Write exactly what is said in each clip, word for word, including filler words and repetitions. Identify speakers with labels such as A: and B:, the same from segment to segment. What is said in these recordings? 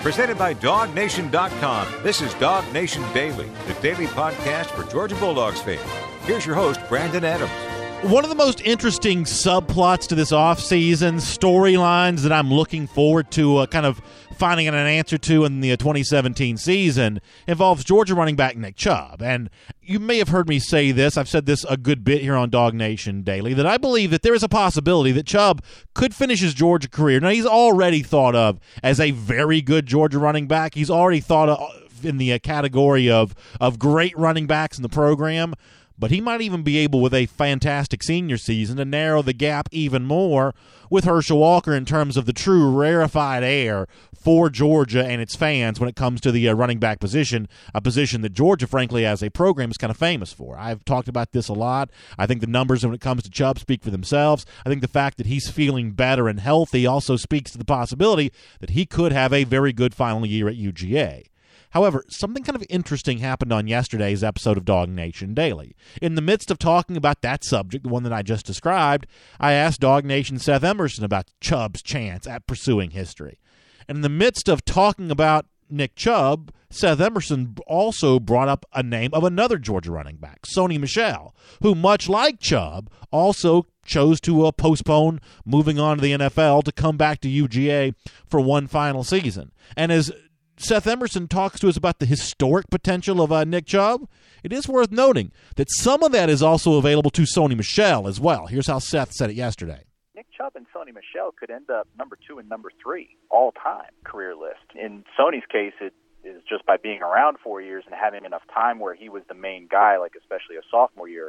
A: Presented by dog nation dot com. This is Dog Nation Daily, the daily podcast for Georgia Bulldogs fans. Here's your host, Brandon Adams.
B: One of the most interesting subplots to this offseason, storylines that I'm looking forward to uh, kind of finding an answer to in the twenty seventeen season involves Georgia running back Nick Chubb. And you may have heard me say this, I've said this a good bit here on Dog Nation Daily, that I believe that there is a possibility that Chubb could finish his Georgia career. Now, he's already thought of as a very good Georgia running back. He's already thought of in the category of, of great running backs in the program. But he might even be able, with a fantastic senior season, to narrow the gap even more with Herschel Walker in terms of the true rarefied air for Georgia and its fans when it comes to the uh, running back position, a position that Georgia, frankly, as a program is kind of famous for. I've talked about this a lot. I think the numbers when it comes to Chubb speak for themselves. I think the fact that he's feeling better and healthy also speaks to the possibility that he could have a very good final year at U G A. However, something kind of interesting happened on yesterday's episode of Dog Nation Daily. In the midst of talking about that subject, the one that I just described, I asked Dog Nation Seth Emerson about Chubb's chance at pursuing history. And in the midst of talking about Nick Chubb, Seth Emerson also brought up a name of another Georgia running back, Sony Michel, who, much like Chubb, also chose to uh, postpone moving on to the N F L to come back to U G A for one final season. And as Seth Emerson talks to us about the historic potential of uh, Nick Chubb, it is worth noting that some of that is also available to Sony Michel as well. Here's how Seth said it yesterday.
C: Nick Chubb and Sony Michel could end up number two and number three all-time career list. In Sony's case, it is just by being around four years and having enough time where he was the main guy, like especially a sophomore year.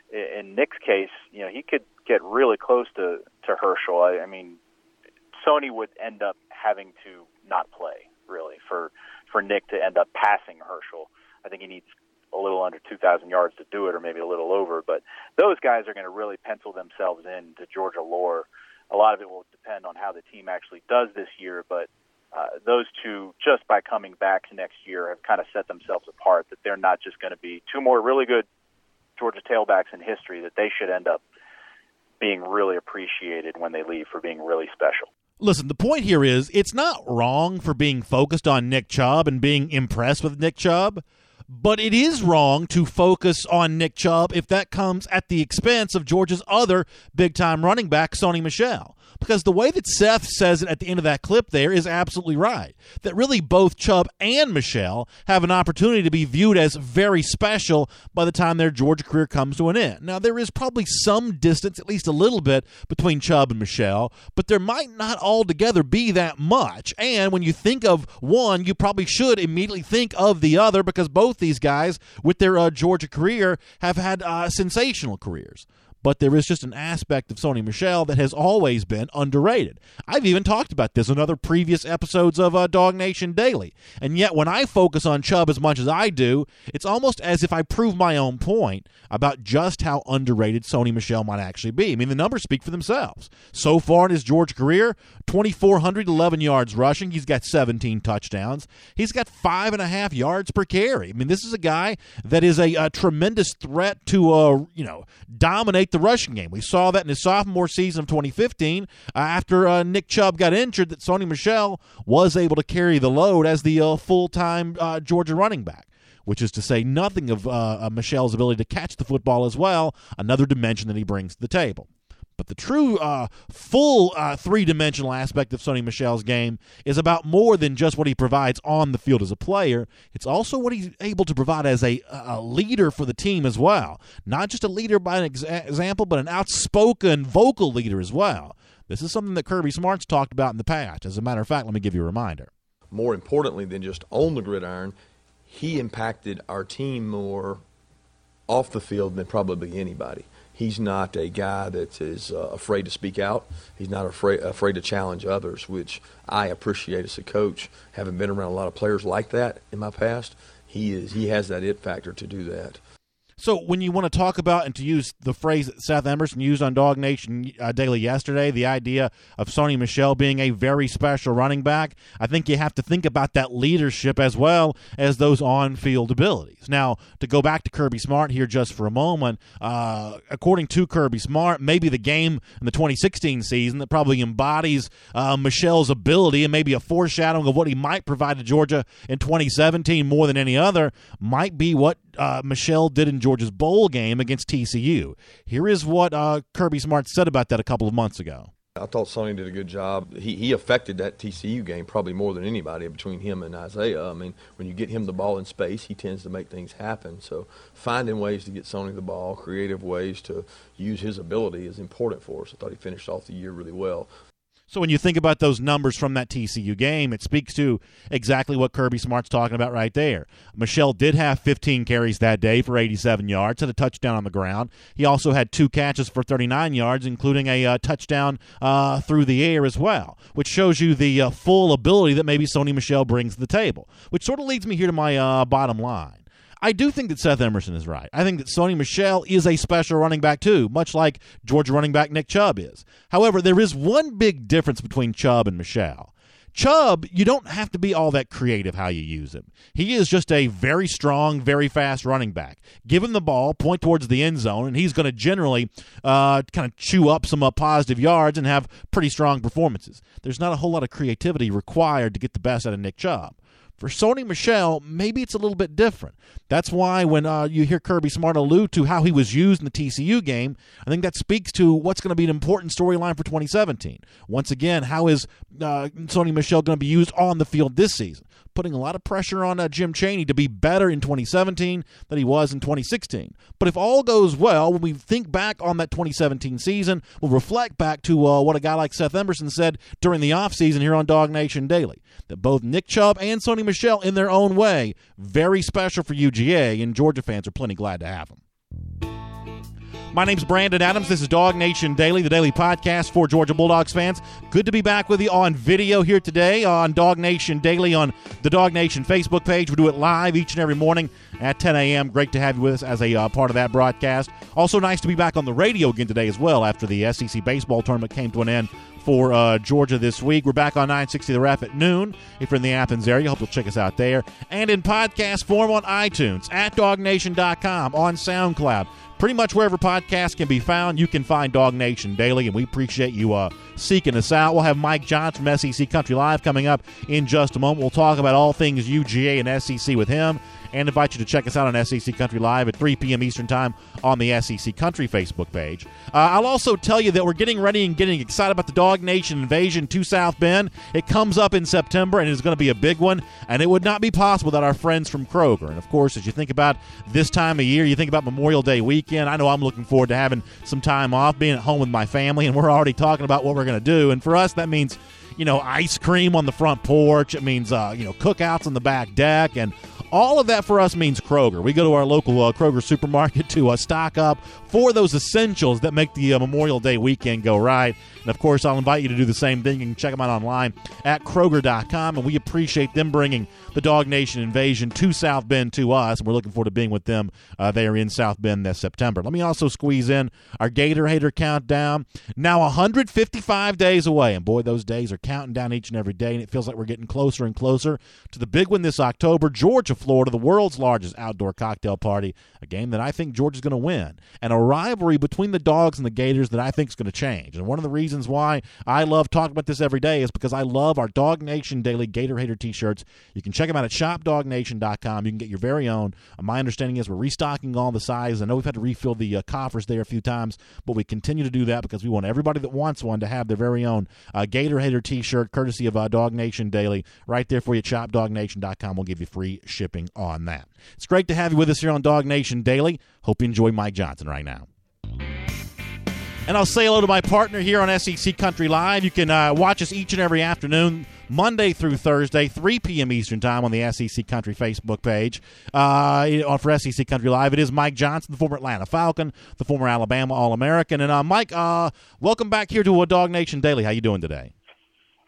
C: In Nick's case, you know, he could get really close to, to Herschel. I, I mean, Sony would end up having to not play, really, for, for Nick to end up passing Herschel. I think he needs a little under two thousand yards to do it, or maybe a little over. But those guys are going to really pencil themselves in to Georgia lore. A lot of it will depend on how the team actually does this year, but uh, those two, just by coming back next year, have kind of set themselves apart, that they're not just going to be two more really good Georgia tailbacks in history, that they should end up being really appreciated when they leave for being really special.
B: Listen, the point here is it's not wrong for being focused on Nick Chubb and being impressed with Nick Chubb, but it is wrong to focus on Nick Chubb if that comes at the expense of Georgia's other big-time running back, Sony Michel. Because the way that Seth says it at the end of that clip there is absolutely right. That really both Chubb and Michel have an opportunity to be viewed as very special by the time their Georgia career comes to an end. Now, there is probably some distance, at least a little bit, between Chubb and Michel, but there might not altogether be that much. And when you think of one, you probably should immediately think of the other, because both these guys, with their uh, Georgia career, have had uh, sensational careers. But there is just an aspect of Sony Michel that has always been underrated. I've even talked about this in other previous episodes of uh, Dog Nation Daily. And yet when I focus on Chubb as much as I do, it's almost as if I prove my own point about just how underrated Sony Michel might actually be. I mean, the numbers speak for themselves. So far in his Georgia career, two thousand four hundred eleven yards rushing. He's got seventeen touchdowns. He's got five and a half yards per carry. I mean, this is a guy that is a, a tremendous threat to, uh, you know, dominate the rushing game. We saw that in his sophomore season of twenty fifteen uh, after uh, Nick Chubb got injured, that Sony Michel was able to carry the load as the uh, full-time uh, Georgia running back, which is to say nothing of uh, Michel's ability to catch the football as well, another dimension that he brings to the table. But the true uh, full uh, three-dimensional aspect of Sony Michel's game is about more than just what he provides on the field as a player. It's also what he's able to provide as a, a leader for the team as well. Not just a leader by an ex- example, but an outspoken vocal leader as well. This is something that Kirby Smart's talked about in the past. As a matter of fact, let me give you a reminder.
D: More importantly than just on the gridiron, he impacted our team more off the field than probably anybody. He's not a guy that is uh, afraid to speak out. He's not afraid afraid to challenge others, which I appreciate as a coach. Having been around a lot of players like that in my past, he is he has that it factor to do that.
B: So when you want to talk about, and to use the phrase that Seth Emerson used on Dog Nation uh, Daily yesterday, the idea of Sony Michel being a very special running back, I think you have to think about that leadership as well as those on-field abilities. Now, to go back to Kirby Smart here just for a moment, uh, according to Kirby Smart, maybe the game in the twenty sixteen season that probably embodies uh, Michel's ability and maybe a foreshadowing of what he might provide to Georgia in twenty seventeen more than any other might be what uh, Michel did in Georgia's bowl game against T C U. Here is what uh, Kirby Smart said about that a couple of months ago.
D: I thought Sony did a good job. He he affected that T C U game probably more than anybody between him and Isaiah. I mean, when you get him the ball in space, he tends to make things happen. So finding ways to get Sony the ball, creative ways to use his ability is important for us. I thought he finished off the year really well.
B: So when you think about those numbers from that T C U game, it speaks to exactly what Kirby Smart's talking about right there. Michel did have fifteen carries that day for eighty-seven yards, had a touchdown on the ground. He also had two catches for thirty-nine yards, including a uh, touchdown uh, through the air as well, which shows you the uh, full ability that maybe Sony Michel brings to the table, which sort of leads me here to my uh, bottom line. I do think that Seth Emerson is right. I think that Sony Michel is a special running back too, much like Georgia running back Nick Chubb is. However, there is one big difference between Chubb and Michel. Chubb, you don't have to be all that creative how you use him. He is just a very strong, very fast running back. Give him the ball, point towards the end zone, and he's going to generally uh, kind of chew up some uh, positive yards and have pretty strong performances. There's not a whole lot of creativity required to get the best out of Nick Chubb. For Sony Michel, maybe it's a little bit different. That's why when uh, you hear Kirby Smart allude to how he was used in the T C U game, I think that speaks to what's going to be an important storyline for twenty seventeen. Once again, how is uh, Sony Michel going to be used on the field this season? Putting a lot of pressure on uh, Jim Chaney to be better in twenty seventeen than he was in twenty sixteen. But if all goes well, when we think back on that twenty seventeen season, we'll reflect back to uh, what a guy like Seth Emerson said during the offseason here on Dog Nation Daily, that both Nick Chubb and Sony Michel, in their own way, very special for U G A, and Georgia fans are plenty glad to have them. My name's Brandon Adams. This is Dog Nation Daily, the daily podcast for Georgia Bulldogs fans. Good to be back with you on video here today on Dog Nation Daily on the Dog Nation Facebook page. We do it live each and every morning at ten a.m. Great to have you with us as a uh, part of that broadcast. Also nice to be back on the radio again today as well after the S E C baseball tournament came to an end for uh, Georgia this week. We're back on nine sixty The Ref at noon. If you're in the Athens area, hope you'll check us out there. And in podcast form on iTunes, at dog nation dot com, on SoundCloud. Pretty much wherever podcasts can be found, you can find Dog Nation Daily, and we appreciate you uh, seeking us out. We'll have Mike Johnson from S E C Country Live coming up in just a moment. We'll talk about all things U G A and S E C with him, and invite you to check us out on S E C Country Live at three p.m. Eastern Time on the S E C Country Facebook page. Uh, I'll also tell you that we're getting ready and getting excited about the Dog Nation invasion to South Bend. It comes up in September, and it's going to be a big one, and it would not be possible without our friends from Kroger. And, of course, as you think about this time of year, you think about Memorial Day weekend. I know I'm looking forward to having some time off, being at home with my family, and we're already talking about what we're going to do. And for us, that means, you know, ice cream on the front porch. It means, uh, you know, cookouts on the back deck, and all of that for us means Kroger. We go to our local uh, Kroger supermarket to uh, stock up for those essentials that make the uh, Memorial Day weekend go right. And, of course, I'll invite you to do the same thing. You can check them out online at Kroger dot com, and we appreciate them bringing the Dog Nation invasion to South Bend to us, and we're looking forward to being with them uh, there in South Bend this September. Let me also squeeze in our Gator Hater Countdown. Now one hundred fifty-five days away, and, boy, those days are counting down each and every day, and it feels like we're getting closer and closer to the big one this October, Georgia, Florida, the world's largest outdoor cocktail party, a game that I think Georgia's going to win, and a rivalry between the Dogs and the Gators that I think is going to change. And one of the reasons why I love talking about this every day is because I love our Dog Nation Daily Gator Hater t-shirts. You can check them out at shop dog nation dot com. You can get your very own. Uh, my understanding is we're restocking all the sizes. I know we've had to refill the uh, coffers there a few times, but we continue to do that because we want everybody that wants one to have their very own uh, Gator Hater t-shirt, courtesy of uh, Dog Nation Daily, right there for you at shop dog nation dot com. We'll give you free shipping on that. It's great to have you with us here on Dog Nation Daily. Hope you enjoy Mike Johnson right now. And I'll say hello to my partner here on S E C Country Live. You can uh, watch us each and every afternoon, Monday through Thursday, three p.m. Eastern Time on the S E C Country Facebook page. Uh, for S E C Country Live, it is Mike Johnson, the former Atlanta Falcon, the former Alabama All-American. And, uh, Mike, uh, welcome back here to a Dog Nation Daily. How you doing today?
C: I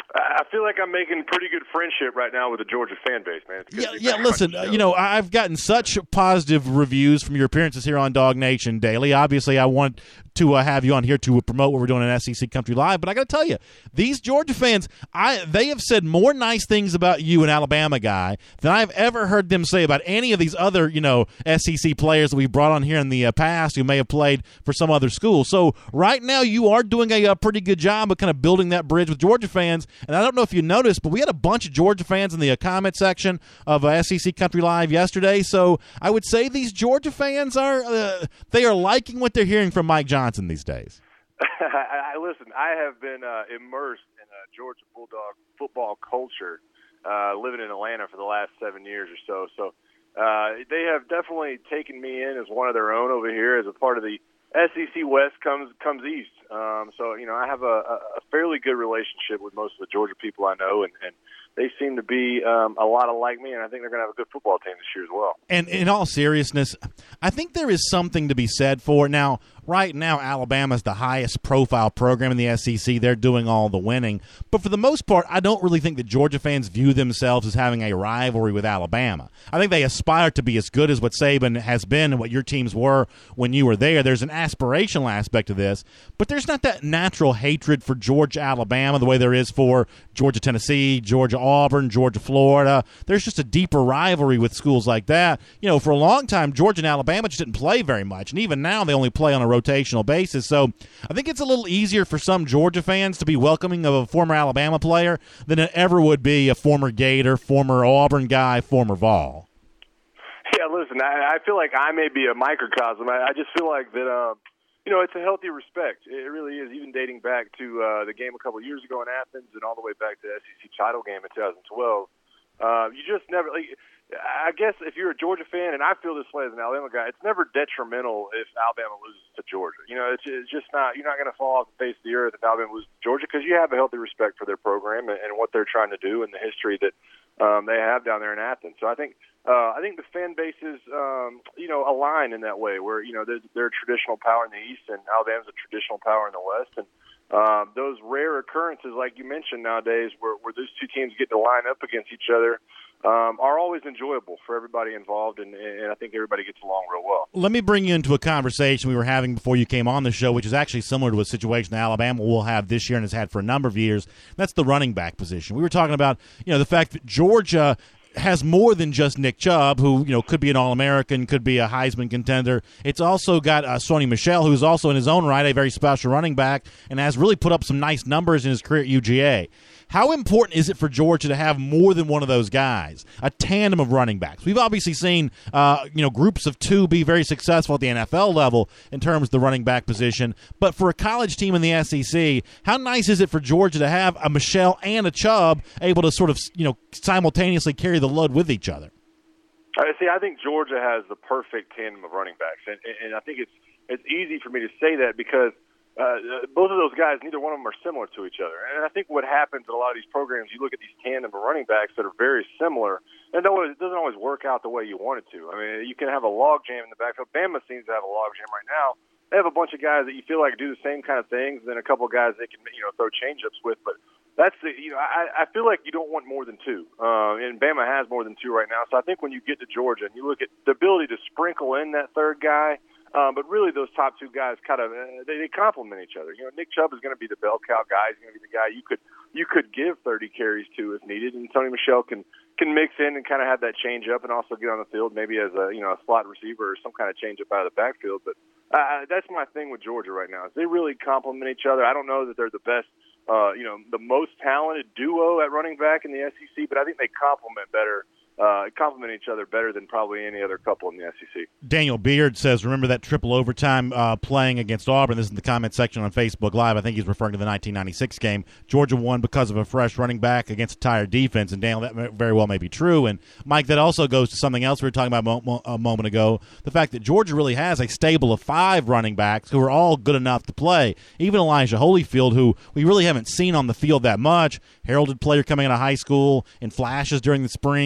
E: feel like I'm making pretty good friendship right now with the Georgia fan base, man. It's good
B: Yeah,
E: to be
B: yeah.
E: back
B: Listen,
E: on the show.
B: you know, I've gotten such positive reviews from your appearances here on Dog Nation Daily. Obviously, I want to uh, have you on here to promote what we're doing in S E C Country Live. But I got to tell you, these Georgia fans, I they have said more nice things about you, an Alabama guy, than I've ever heard them say about any of these other, you know, S E C players that we've brought on here in the uh, past who may have played for some other school. So right now, you are doing a, a pretty good job of kind of building that bridge with Georgia fans. And I don't know if you noticed, but we had a bunch of Georgia fans in the uh, comment section of uh, S E C Country Live yesterday. So I would say these Georgia fans are uh, they are liking what they're hearing from Mike Johnson these days.
E: I, I listen. I have been uh, immersed in uh, Georgia Bulldog football culture, uh, living in Atlanta for the last seven years or so. So uh, they have definitely taken me in as one of their own over here, as a part of the S E C West comes comes east. Um, so you know, I have a, a fairly good relationship with most of the Georgia people I know, and, and they seem to be um, a lot alike me, and I think they're going to have a good football team this year as well.
B: And in all seriousness, I think there is something to be said for now. Right now, Alabama's the highest profile program in the S E C. They're doing all the winning. But for the most part, I don't really think that Georgia fans view themselves as having a rivalry with Alabama. I think they aspire to be as good as what Saban has been and what your teams were when you were there. There's an aspirational aspect to this, but there's not that natural hatred for Georgia, Alabama, the way there is for Georgia, Tennessee, Georgia, Auburn, Georgia, Florida. There's just a deeper rivalry with schools like that. You know, for a long time, Georgia and Alabama just didn't play very much, and even now they only play on a rotational basis. So I think it's a little easier for some Georgia fans to be welcoming of a former Alabama player than it ever would be a former Gator, former Auburn guy, former Vol.
E: Yeah, listen, I, I feel like I may be a microcosm. I, I just feel like that, um, you know, it's a healthy respect. It really is, even dating back to uh, the game a couple of years ago in Athens and all the way back to the S E C title game in two thousand twelve. Uh, you just never like, – I guess if you're a Georgia fan, and I feel this way as an Alabama guy, it's never detrimental if Alabama loses to Georgia. You know, it's, it's just not – you're not going to fall off the face of the earth if Alabama loses to Georgia, because you have a healthy respect for their program and, and what they're trying to do and the history that um, they have down there in Athens. So I think uh, I think the fan bases, um, you know, align in that way where, you know, they're, they're a traditional power in the East and Alabama's a traditional power in the West. And um, those rare occurrences, like you mentioned nowadays, where, where those two teams get to line up against each other, Um, are always enjoyable for everybody involved, and, and I think everybody gets along real well.
B: Let me bring you into a conversation we were having before you came on the show, which is actually similar to a situation that Alabama will have this year and has had for a number of years. That's the running back position. We were talking about, you know, the fact that Georgia has more than just Nick Chubb, who, you know, could be an All-American, could be a Heisman contender. It's also got uh, Sony Michel, who's also in his own right a very special running back and has really put up some nice numbers in his career at U G A. How important is it for Georgia to have more than one of those guys, a tandem of running backs? We've obviously seen uh, you know, groups of two be very successful at the N F L level in terms of the running back position. But for a college team in the S E C, how nice is it for Georgia to have a Michel and a Chubb able to sort of, you know, simultaneously carry the load with each other?
E: I see. I think Georgia has the perfect tandem of running backs, and, and I think it's it's easy for me to say that because Uh, both of those guys, neither one of them are similar to each other. And I think what happens in a lot of these programs, you look at these tandem of running backs that are very similar, and it doesn't always work out the way you want it to. I mean, you can have a log jam in the backfield. Bama seems to have a log jam right now. They have a bunch of guys that you feel like do the same kind of things, and then a couple of guys they can, you know, throw change-ups with. But that's the, you know, I, I feel like you don't want more than two. Uh, and Bama has more than two right now. So I think when you get to Georgia and you look at the ability to sprinkle in that third guy, Um, but really, those top two guys kind of uh, they, they complement each other. You know, Nick Chubb is going to be the bell cow guy. He's going to be the guy you could you could give thirty carries to if needed, and Sony Michel can can mix in and kind of have that change up and also get on the field maybe as a you know a slot receiver or some kind of change up out of the backfield. But uh, that's my thing with Georgia right now. Is they really complement each other. I don't know that they're the best, uh, you know, the most talented duo at running back in the S E C, but I think they complement better. Uh, complement each other better than probably any other couple in the S E C.
B: Daniel Beard says, remember that triple overtime uh, playing against Auburn? This is in the comment section on Facebook Live. I think he's referring to the nineteen ninety-six game. Georgia won because of a fresh running back against a tired defense. And, Daniel, that very well may be true. And, Mike, that also goes to something else we were talking about mo- mo- a moment ago, the fact that Georgia really has a stable of five running backs who are all good enough to play. Even Elijah Holyfield, who we really haven't seen on the field that much, heralded player coming out of high school in flashes during the spring game.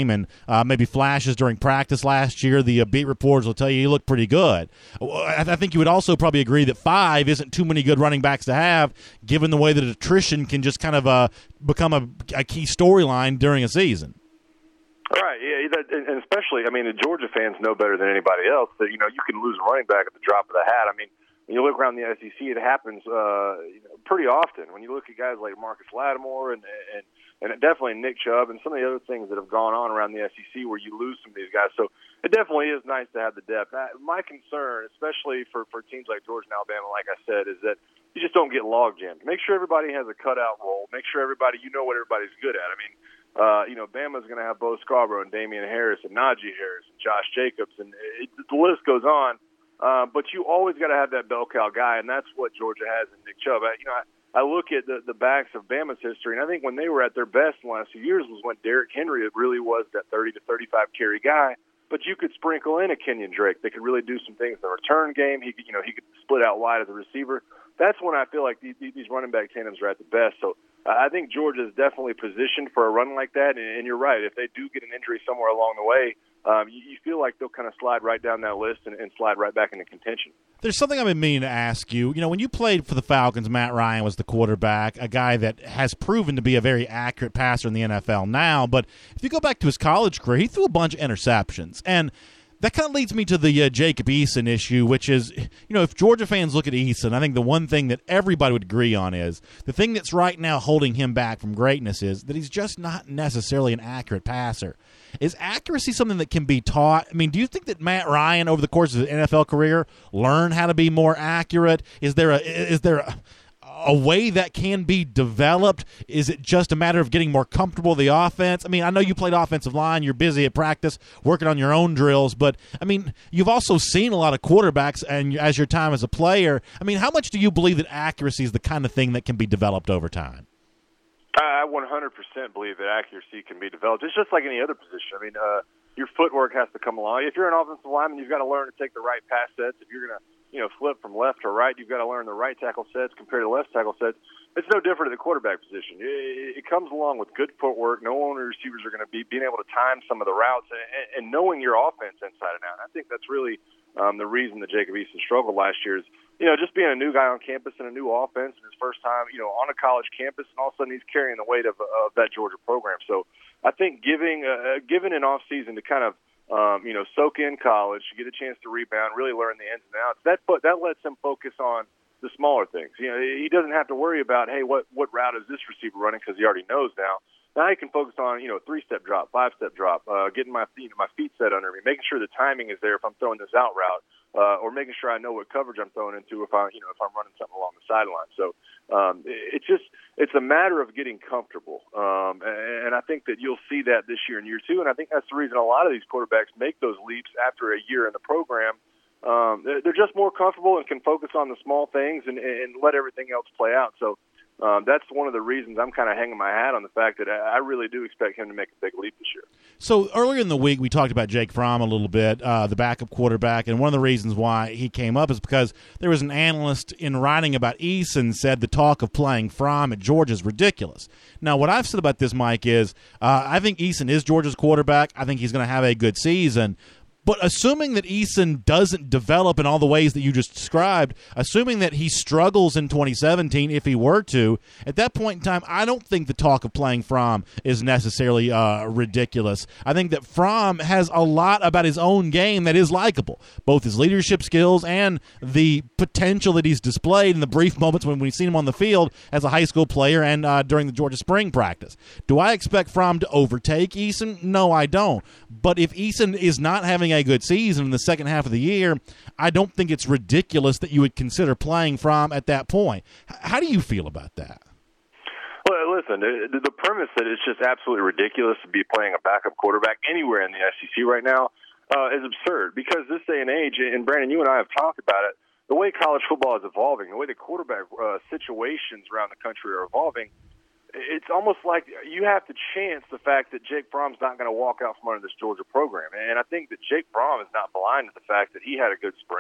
B: game and uh, maybe flashes during practice last year, the uh, beat reporters will tell you he looked pretty good. I, I think you would also probably agree that five isn't too many good running backs to have, given the way that attrition can just kind of uh, become a, a key storyline during a season.
E: Right, yeah, that, and especially, I mean, the Georgia fans know better than anybody else that, you know, you can lose a running back at the drop of the hat. I mean, when you look around the S E C, it happens uh, you know, pretty often. When you look at guys like Marcus Lattimore and, and and definitely Nick Chubb and some of the other things that have gone on around the S E C where you lose some of these guys. So it definitely is nice to have the depth. My concern, especially for, for teams like Georgia and Alabama, like I said, is that you just don't get log jammed. Make sure everybody has a cutout role. Make sure everybody, you know what everybody's good at. I mean, Uh, you know, Bama's going to have Bo Scarborough and Damian Harris and Najee Harris and Josh Jacobs, and it, the list goes on. Uh, but you always got to have that bell cow guy, and that's what Georgia has in Nick Chubb. I, you know, I, I look at the, the backs of Bama's history, and I think when they were at their best in the last few years was when Derrick Henry really was that thirty to thirty-five carry guy. But you could sprinkle in a Kenyon Drake that could really do some things in the return game. He could, you know, he could split out wide as a receiver. That's when I feel like these, these running back tandems are at the best. So uh, I think Georgia is definitely positioned for a run like that. And, and you're right. If they do get an injury somewhere along the way, um, you, you feel like they'll kind of slide right down that list and, and slide right back into contention.
B: There's something I've been meaning to ask you. You know, when you played for the Falcons, Matt Ryan was the quarterback, a guy that has proven to be a very accurate passer in the N F L now. But if you go back to his college career, he threw a bunch of interceptions. And that kind of leads me to the uh, Jacob Eason issue, which is, you know, if Georgia fans look at Eason, I think the one thing that everybody would agree on is the thing that's right now holding him back from greatness is that he's just not necessarily an accurate passer. Is accuracy something that can be taught? I mean, do you think that Matt Ryan, over the course of his N F L career, learned how to be more accurate? Is there a is there a, a way that can be developed? Is it just a matter of getting more comfortable with the offense? I mean, I know you played offensive line. You're busy at practice working on your own drills. But, I mean, you've also seen a lot of quarterbacks and as your time as a player. I mean, how much do you believe that accuracy is the kind of thing that can be developed over time?
E: I one hundred percent believe that accuracy can be developed. It's just like any other position. I mean, uh, your footwork has to come along. If you're an offensive lineman, you've got to learn to take the right pass sets. If you're going to, you know, flip from left to right, you've got to learn the right tackle sets compared to left tackle sets. It's no different at the quarterback position. It, it comes along with good footwork. No one receivers are going to be being able to time some of the routes and, and knowing your offense inside and out. And I think that's really um, the reason that Jacob Eason struggled last year is, you know, just being a new guy on campus and a new offense and his first time, you know, on a college campus, and all of a sudden he's carrying the weight of, of that Georgia program. So I think giving uh, given an off season to kind of um, you know soak in college, to get a chance to rebound, really learn the ins and outs, that that lets him focus on the smaller things. You know, he doesn't have to worry about, hey, what what route is this receiver running, because he already knows now. Now he can focus on, you know, three-step drop, five-step drop, uh, getting my feet, my feet set under me, making sure the timing is there if I'm throwing this out route, uh, or making sure I know what coverage I'm throwing into if I, you know, if I'm running something along the sideline. So um, it's just it's a matter of getting comfortable, um, and, and I think that you'll see that this year in year two, and I think that's the reason a lot of these quarterbacks make those leaps after a year in the program. Um, they're just more comfortable and can focus on the small things and, and let everything else play out. So. Um, that's one of the reasons I'm kind of hanging my hat on the fact that I really do expect him to make a big leap this year.
B: So earlier in the week, we talked about Jake Fromm a little bit, uh, the backup quarterback, and one of the reasons why he came up is because there was an analyst in writing about Eason said the talk of playing Fromm at Georgia is ridiculous. Now, what I've said about this, Mike, is uh, I think Eason is Georgia's quarterback. I think he's going to have a good season. But assuming that Eason doesn't develop in all the ways that you just described, assuming that he struggles in twenty seventeen, if he were to, at that point in time, I don't think the talk of playing Fromm is necessarily uh, ridiculous. I think that Fromm has a lot about his own game that is likable, both his leadership skills and the potential that he's displayed in the brief moments when we've seen him on the field as a high school player and uh, during the Georgia spring practice. Do I expect Fromm to overtake Eason? No, I don't. But if Eason is not having a good season in the second half of the year, I don't think it's ridiculous that you would consider playing Fromm at that point. H- how do you feel about that?
E: Well, listen, the, the premise that it's just absolutely ridiculous to be playing a backup quarterback anywhere in the S E C right now uh, is absurd, because this day and age, and Brandon, you and I have talked about it, the way college football is evolving, the way the quarterback uh, situations around the country are evolving, it's almost like you have to chance the fact that Jake Fromm's not going to walk out from under this Georgia program. And I think that Jake Fromm is not blind to the fact that he had a good spring.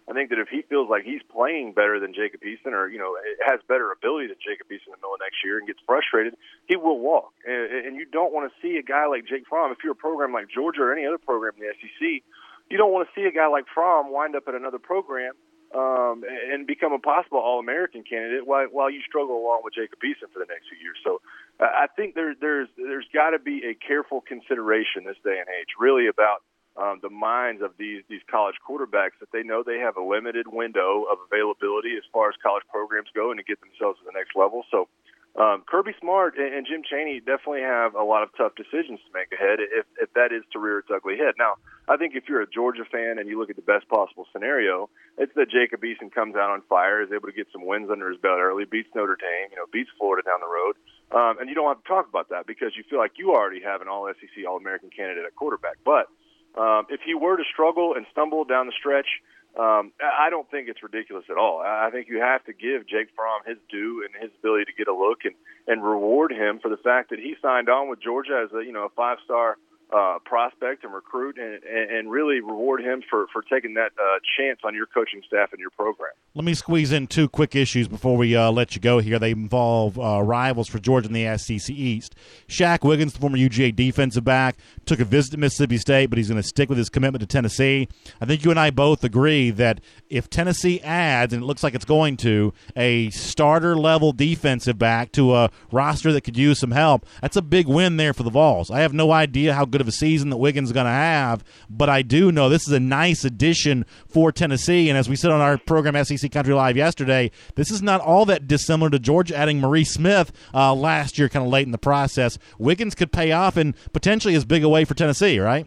E: I think that if he feels like he's playing better than Jacob Eason, or, you know, has better ability than Jacob Eason in the middle of next year and gets frustrated, he will walk. And, and you don't want to see a guy like Jake Fromm. If you're a program like Georgia or any other program in the S E C, you don't want to see a guy like Fromm wind up at another program um, and become a possible All-American candidate while, while you struggle along with Jacob Eason for the next few years. So uh, I think there, there's there's got to be a careful consideration this day and age, really about Um, the minds of these these college quarterbacks, that they know they have a limited window of availability as far as college programs go and to get themselves to the next level. So um, Kirby Smart and, and Jim Chaney definitely have a lot of tough decisions to make ahead if, if that is to rear its ugly head. Now, I think if you're a Georgia fan and you look at the best possible scenario, it's that Jacob Eason comes out on fire, is able to get some wins under his belt early, beats Notre Dame, you know, beats Florida down the road. Um, and you don't have to talk about that because you feel like you already have an all-S E C, All-American candidate at quarterback. But Um, if he were to struggle and stumble down the stretch, um, I don't think it's ridiculous at all. I think you have to give Jake Fromm his due and his ability to get a look and, and reward him for the fact that he signed on with Georgia as a, you know, a five-star uh, prospect and recruit, and, and really reward him for, for taking that uh, chance on your coaching staff and your program.
B: Let me squeeze in two quick issues before we uh, let you go here. They involve uh, rivals for Georgia in the S E C East. Shaq Wiggins, the former U G A defensive back, took a visit to Mississippi State, but he's going to stick with his commitment to Tennessee. I think you and I both agree that if Tennessee adds, and it looks like it's going to, a starter-level defensive back to a roster that could use some help, that's a big win there for the Vols. I have no idea how good of a season that Wiggins is going to have, but I do know this is a nice addition for Tennessee, and as we said on our program S E C Country Live yesterday, this is not all that dissimilar to Georgia adding Maurice Smith uh, last year, kind of late in the process. Wiggins could pay off and potentially as big a way for Tennessee, right?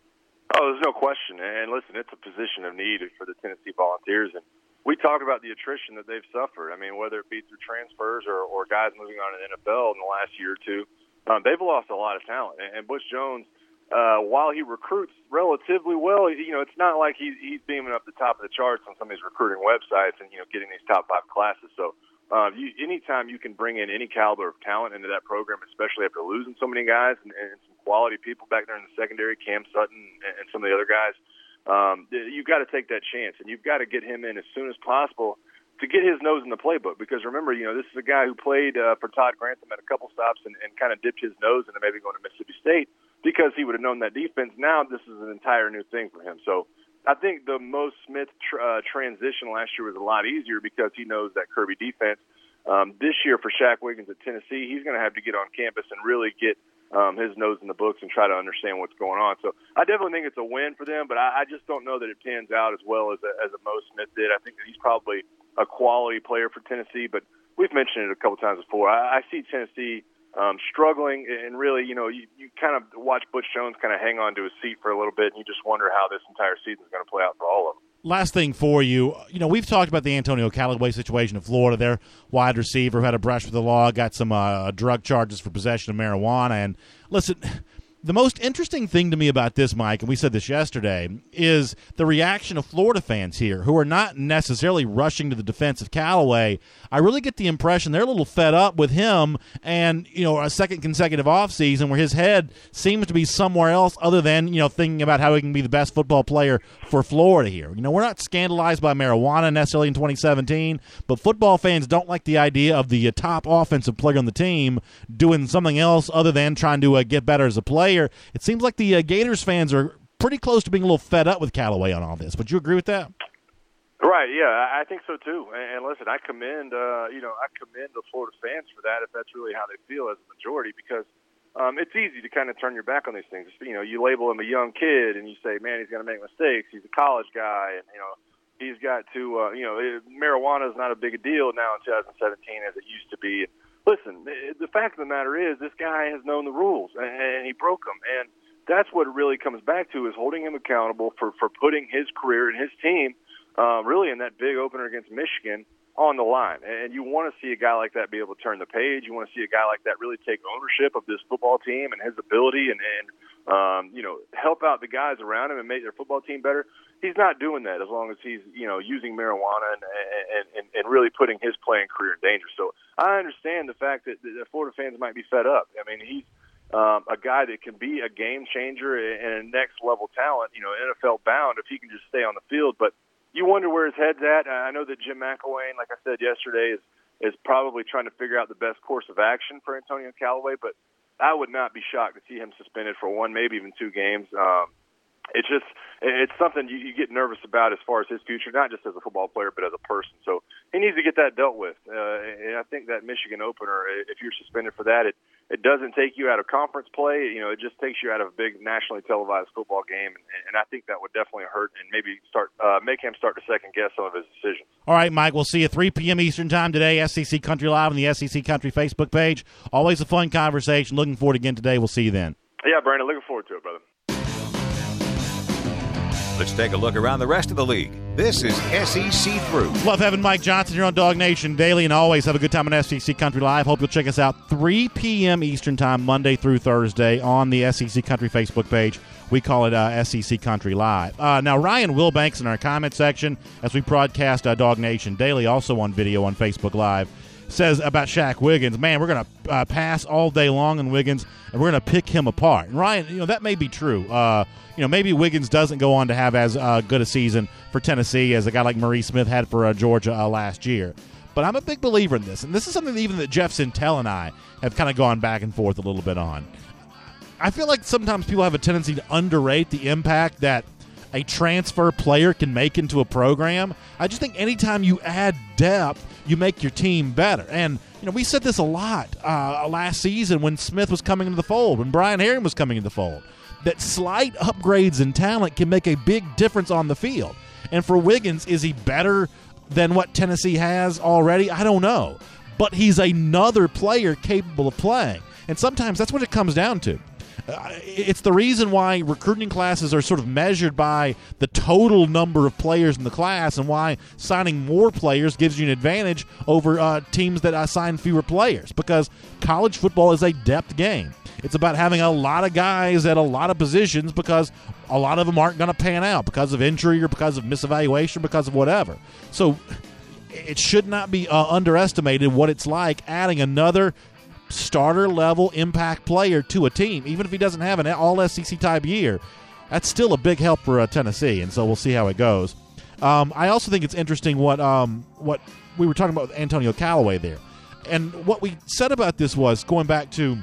E: Oh, there's no question. And listen, it's a position of need for the Tennessee Volunteers. And we talked about the attrition that they've suffered. I mean, whether it be through transfers or, or guys moving on to the N F L in the last year or two, um, they've lost a lot of talent. And, and Butch Jones, uh, while he recruits relatively well, you know, it's not like he's, he's beaming up the top of the charts on some of these recruiting websites and, you know, getting these top five classes. So uh, you, anytime you can bring in any caliber of talent into that program, especially after losing so many guys and, and some quality people back there in the secondary, Cam Sutton and, and some of the other guys, um, you've got to take that chance, and you've got to get him in as soon as possible to get his nose in the playbook. Because remember, you know, this is a guy who played uh, for Todd Grantham at a couple stops and, and kind of dipped his nose into maybe going to Mississippi State because he would have known that defense. Now this is an entire new thing for him. So I think the Mo Smith tr- uh, transition last year was a lot easier because he knows that Kirby defense. Um, this year for Shaq Wiggins at Tennessee, he's going to have to get on campus and really get um, his nose in the books and try to understand what's going on. So I definitely think it's a win for them, but I, I just don't know that it pans out as well as a, as a Mo Smith did. I think that he's probably a quality player for Tennessee, but we've mentioned it a couple times before. I, I see Tennessee um, struggling, and really, you know, you, you kind of watch Butch Jones kind of hang on to his seat for a little bit, and you just wonder how this entire season is going to play out for all of them.
B: Last thing for you, you know, we've talked about the Antonio Callaway situation in Florida. Their wide receiver who had a brush with the law, got some uh, drug charges for possession of marijuana. And listen, the most interesting thing to me about this, Mike, and we said this yesterday, is the reaction of Florida fans here who are not necessarily rushing to the defense of Callaway. I really get the impression they're a little fed up with him and, you know, a second consecutive offseason where his head seems to be somewhere else other than, you know, thinking about how he can be the best football player for Florida here. You know, we're not scandalized by marijuana necessarily in twenty seventeen, but football fans don't like the idea of the uh, top offensive player on the team doing something else other than trying to uh, get better as a player. It seems like the uh, Gators fans are pretty close to being a little fed up with Callaway on all this. Would you agree with that?
E: Right, yeah, I think so too. And listen, I commend, uh, you know, I commend the Florida fans for that if that's really how they feel as a majority, because um, it's easy to kind of turn your back on these things. You know, you label him a young kid and you say, man, he's going to make mistakes. He's a college guy, and you know, he's got to, uh, you know, it, marijuana is not a big a deal now in twenty seventeen as it used to be. Listen, the fact of the matter is this guy has known the rules, and he broke them. And that's what it really comes back to, is holding him accountable for, for putting his career and his team uh, really in that big opener against Michigan on the line. And you want to see a guy like that be able to turn the page. You want to see a guy like that really take ownership of this football team and his ability and, and um, you know, help out the guys around him and make their football team better. He's not doing that as long as he's, you know, using marijuana and, and, and, and really putting his playing career in danger. So I understand the fact that, that Florida fans might be fed up. I mean, he's um, a guy that can be a game changer and a next level talent, you know, N F L bound if he can just stay on the field. But you wonder where his head's at. I know that Jim McElwain, like I said yesterday, is is probably trying to figure out the best course of action for Antonio Callaway, but I would not be shocked to see him suspended for one, maybe even two games. Um, it's just it's something you, you get nervous about as far as his future, not just as a football player, but as a person. So he needs to get that dealt with. Uh, and I think that Michigan opener, if you're suspended for that, it it doesn't take you out of conference play. You know, it just takes you out of a big nationally televised football game, and, and I think that would definitely hurt and maybe start uh, make him start to second guess some of his decisions.
B: All right, Mike, we'll see you three p.m. Eastern Time today, S E C Country Live on the S E C Country Facebook page. Always a fun conversation. Looking forward again today. We'll see you then.
E: Yeah, Brandon, looking forward to it, brother.
A: Let's take a look around the rest of the league. This is S E C Through.
B: Love having Mike Johnson here on Dog Nation Daily, and always have a good time on S E C Country Live. Hope you'll check us out three p.m. Eastern Time, Monday through Thursday, on the S E C Country Facebook page. We call it uh, S E C Country Live. Uh, now, Ryan Wilbanks in our comment section, as we broadcast uh, Dog Nation Daily, also on video on Facebook Live, says about Shaq Wiggins, man, we're going to uh, pass all day long on Wiggins, and we're going to pick him apart. And Ryan, you know, that may be true. Uh, you know, maybe Wiggins doesn't go on to have as uh, good a season for Tennessee as a guy like Maurice Smith had for uh, Georgia uh, last year. But I'm a big believer in this, and this is something that even that Jeff Sintel and I have kind of gone back and forth a little bit on. I feel like sometimes people have a tendency to underrate the impact that a transfer player can make into a program. I just think anytime you add depth, you make your team better. And, you know, we said this a lot uh, last season when Smith was coming into the fold, when Brian Herring was coming into the fold, that slight upgrades in talent can make a big difference on the field. And for Wiggins, is he better than what Tennessee has already? I don't know. But he's another player capable of playing. And sometimes that's what it comes down to. Uh, it's the reason why recruiting classes are sort of measured by the total number of players in the class, and why signing more players gives you an advantage over uh, teams that assign fewer players, because college football is a depth game. It's about having a lot of guys at a lot of positions, because a lot of them aren't going to pan out because of injury or because of misevaluation, because of whatever. So it should not be uh, underestimated what it's like adding another starter-level impact player to a team. Even if he doesn't have an all-S E C type year, that's still a big help for uh, Tennessee, and so we'll see how it goes. Um, I also think it's interesting what um, what we were talking about with Antonio Callaway there. And what we said about this was, going back to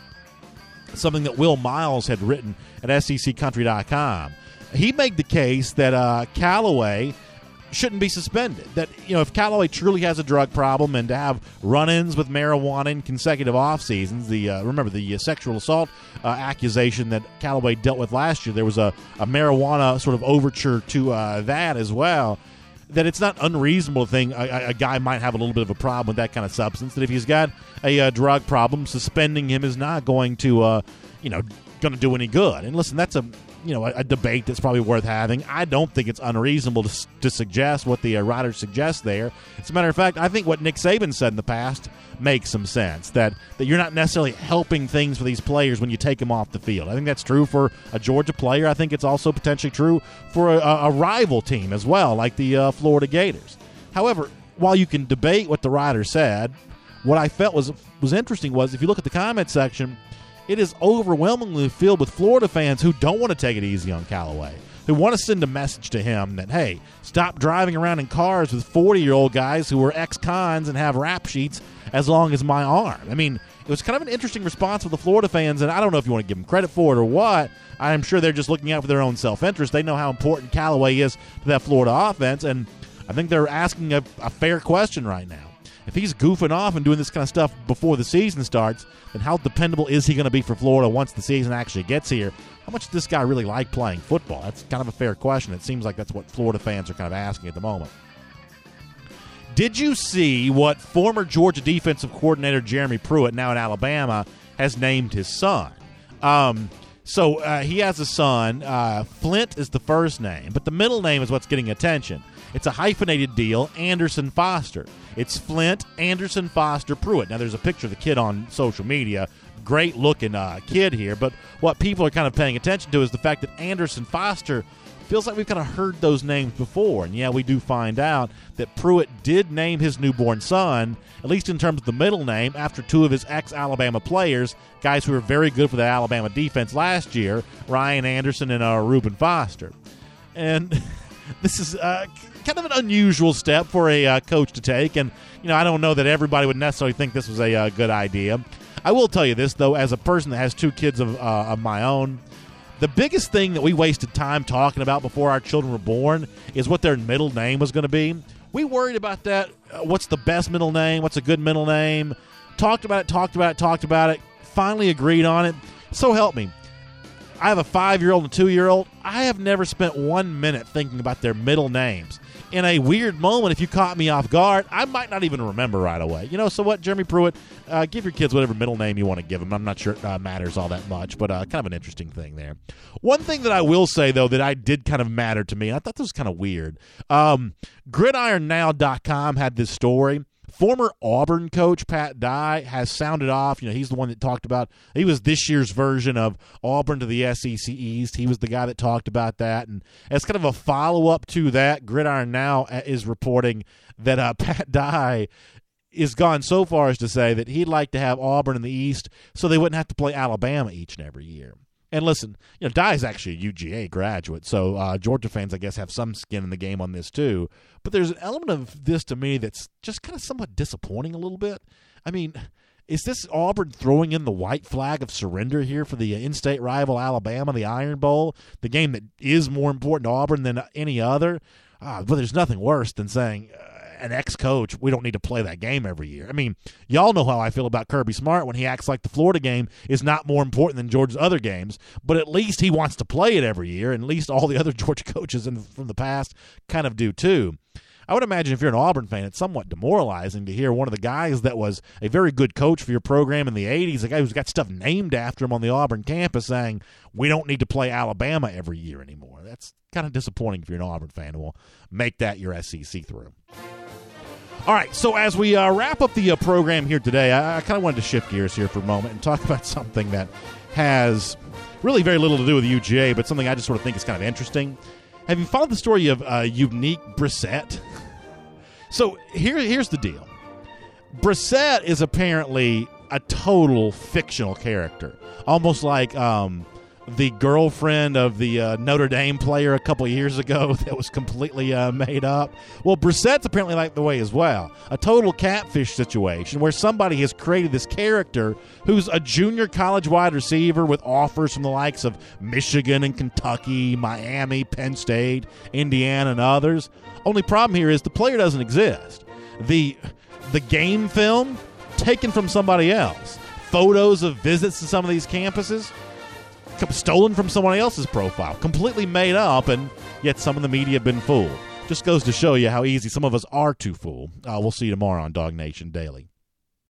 B: something that Will Miles had written at S E C country dot com, he made the case that uh, Callaway shouldn't be suspended. That, you know, if Callaway truly has a drug problem, and to have run-ins with marijuana in consecutive off seasons, the uh, remember the uh, sexual assault uh, accusation that Callaway dealt with last year, there was a, a marijuana sort of overture to uh, that as well, that it's not unreasonable to think a, a guy might have a little bit of a problem with that kind of substance, that if he's got a uh, drug problem, suspending him is not going to, uh, you know, going to do any good. And listen, that's a you know, a, a debate that's probably worth having. I don't think it's unreasonable to, to suggest what the uh, writers suggest there. As a matter of fact, I think what Nick Saban said in the past makes some sense, that, that you're not necessarily helping things for these players when you take them off the field. I think that's true for a Georgia player. I think it's also potentially true for a, a rival team as well, like the uh, Florida Gators. However, while you can debate what the writer said, what I felt was was interesting was, if you look at the comment section, it is overwhelmingly filled with Florida fans who don't want to take it easy on Callaway, who want to send a message to him that, hey, stop driving around in cars with forty-year-old guys who are ex-cons and have rap sheets as long as my arm. I mean, it was kind of an interesting response with the Florida fans, and I don't know if you want to give them credit for it or what. I'm sure they're just looking out for their own self-interest. They know how important Callaway is to that Florida offense, and I think they're asking a, a fair question right now. If he's goofing off and doing this kind of stuff before the season starts, then how dependable is he going to be for Florida once the season actually gets here? How much does this guy really like playing football? That's kind of a fair question. It seems like that's what Florida fans are kind of asking at the moment. Did you see what former Georgia defensive coordinator Jeremy Pruitt, now in Alabama, has named his son? Um, so uh, he has a son. Uh, Flint is the first name, but the middle name is what's getting attention. It's a hyphenated deal, Anderson Foster. It's Flint Anderson Foster Pruitt. Now, there's a picture of the kid on social media. Great-looking uh, kid here. But what people are kind of paying attention to is the fact that Anderson Foster feels like we've kind of heard those names before. And, yeah, we do find out that Pruitt did name his newborn son, at least in terms of the middle name, after two of his ex-Alabama players, guys who were very good for the Alabama defense last year, Ryan Anderson and uh, Reuben Foster. And this is uh, kind of an unusual step for a uh, coach to take, and you know I don't know that everybody would necessarily think this was a uh, good idea. I will tell you this, though, as a person that has two kids of, uh, of my own, the biggest thing that we wasted time talking about before our children were born is what their middle name was going to be. We worried about that. Uh, what's the best middle name? What's a good middle name? Talked about it, talked about it, talked about it, finally agreed on it. So help me. I have a five-year-old and a two-year-old. I have never spent one minute thinking about their middle names. In a weird moment, if you caught me off guard, I might not even remember right away. You know, so what, Jeremy Pruitt, uh, give your kids whatever middle name you want to give them. I'm not sure it uh, matters all that much, but uh, kind of an interesting thing there. One thing that I will say, though, that I did kind of matter to me, and I thought this was kind of weird. Um, gridiron now dot com had this story. Former Auburn coach Pat Dye has sounded off. You know, he's the one that talked about, he was this year's version of Auburn to the S E C East. He was the guy that talked about that. And as kind of a follow-up to that, Gridiron Now is reporting that uh, Pat Dye is gone so far as to say that he'd like to have Auburn in the East so they wouldn't have to play Alabama each and every year. And listen, you know, Dye is actually a U G A graduate, so uh, Georgia fans, I guess, have some skin in the game on this too. But there's an element of this to me that's just kind of somewhat disappointing a little bit. I mean, is this Auburn throwing in the white flag of surrender here for the in-state rival Alabama, the Iron Bowl, the game that is more important to Auburn than any other? Uh, but there's nothing worse than saying uh, an ex-coach, we don't need to play that game every year. I mean, y'all know how I feel about Kirby Smart when he acts like the Florida game is not more important than Georgia's other games, but at least he wants to play it every year, and at least all the other Georgia coaches in, from the past kind of do too. I would imagine if you're an Auburn fan, it's somewhat demoralizing to hear one of the guys that was a very good coach for your program in the eighties, a guy who's got stuff named after him on the Auburn campus, saying, we don't need to play Alabama every year anymore. That's kind of disappointing if you're an Auburn fan, and we'll make that your S E C through. All right, so as we uh, wrap up the uh, program here today, I, I kind of wanted to shift gears here for a moment and talk about something that has really very little to do with U G A, but something I just sort of think is kind of interesting. Have you followed the story of uh, Unique Brissett? So here, here's the deal. Brissett is apparently a total fictional character, almost like um, the girlfriend of the uh, Notre Dame player a couple of years ago that was completely uh, made up. Well, Brissett's apparently like the way as well. A total catfish situation where somebody has created this character who's a junior college wide receiver with offers from the likes of Michigan and Kentucky, Miami, Penn State, Indiana, and others. Only problem here is the player doesn't exist. The, the game film taken from somebody else. Photos of visits to some of these campuses stolen from someone else's profile, completely made up, and yet some of the media have been fooled. Just goes to show you how easy some of us are to fool. Uh, we'll see you tomorrow on Dog Nation Daily.